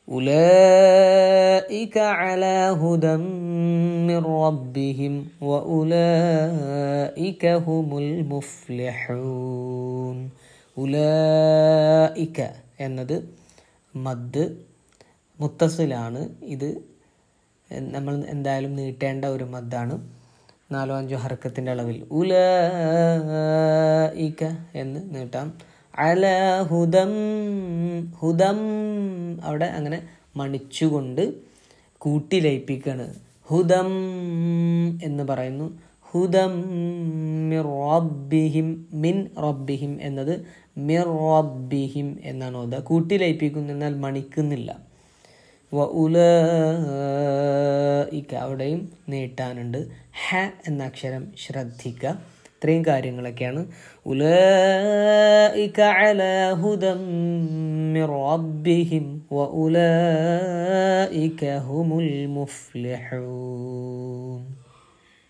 ഉലൈക അലാ ഹുദം മിർ റബ്ബിഹിം വഉലൈക ഹുമുൽ മുഫ്ലിഹൂൻ. ഉലൈക എന്നത് മദ് മുത്തസിലാണ്. ഇത് നമ്മൾ എന്തായാലും നീട്ടേണ്ട ഒരു മദ്ദാണ്. 4-5 ഹർക്കത്തിൻ്റെ അളവിൽ ഉലൈക എന്ന് നീട്ടാം. അലാ ഹുദം, ഹുദം അവിടെ അങ്ങനെ മണിച്ചുകൊണ്ട് കൂട്ടി ലയിപ്പിക്കുകയാണ്. ഹുദം എന്ന് പറയുന്നു. ഹുദം മിർ റബ്ബിഹിം, മിൻ റബ്ബിഹിം എന്നത് മിർ റബ്ബിഹിം എന്നാണ് ഓതുക. കൂട്ടി ലയിപ്പിക്കുന്നു, എന്നാൽ മണിക്കുന്നില്ല. വഉലൈക അവിടെയും നീട്ടാനുണ്ട്. ഹ എന്ന അക്ഷരം ശ്രദ്ധിക്കുക. ഇത്രയും കാര്യങ്ങളൊക്കെയാണ്. ഉലൈക അലാ ഹുദം മിർ റബ്ബിഹിം വഉലൈക ഹുമുൽ മുഫ്ലിഹൂൻ.